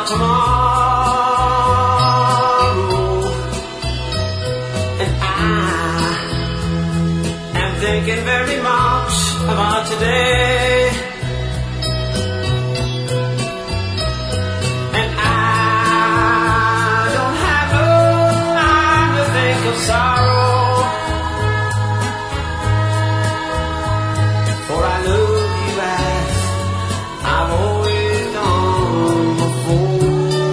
tomorrow, and I am thinking very much about today, and I don't have no time to think of sorrow, for I love you as I've always done before.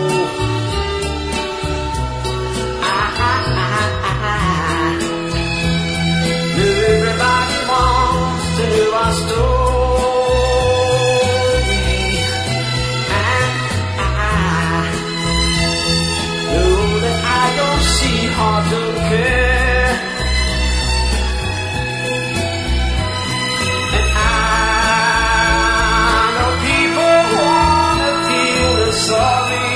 Everybody wants to know our story, and I know that I don't see heart don't care, and I know people wanna feel the sorry,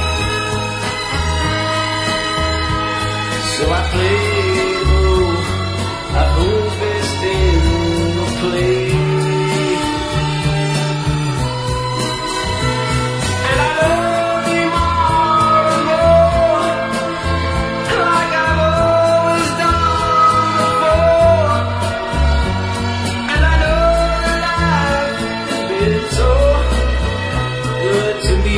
so I play who's best in the play, and I love you more and more, like I've always done before, and I know that life has been so good to me.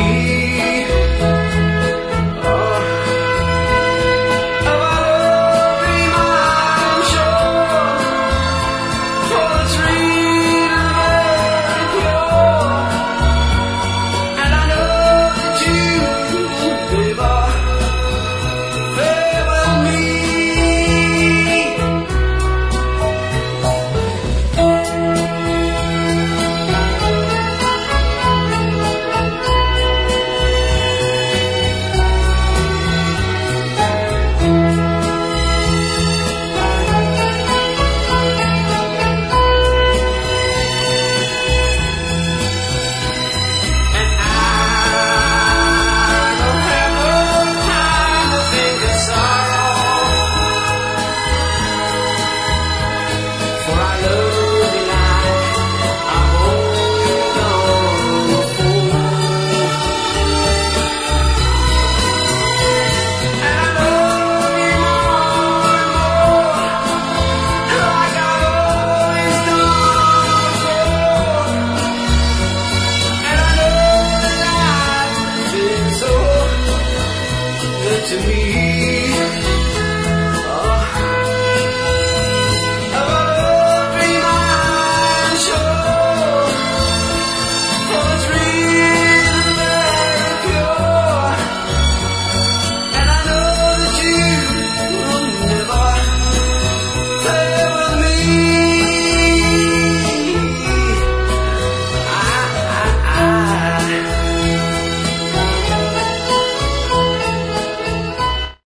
To me.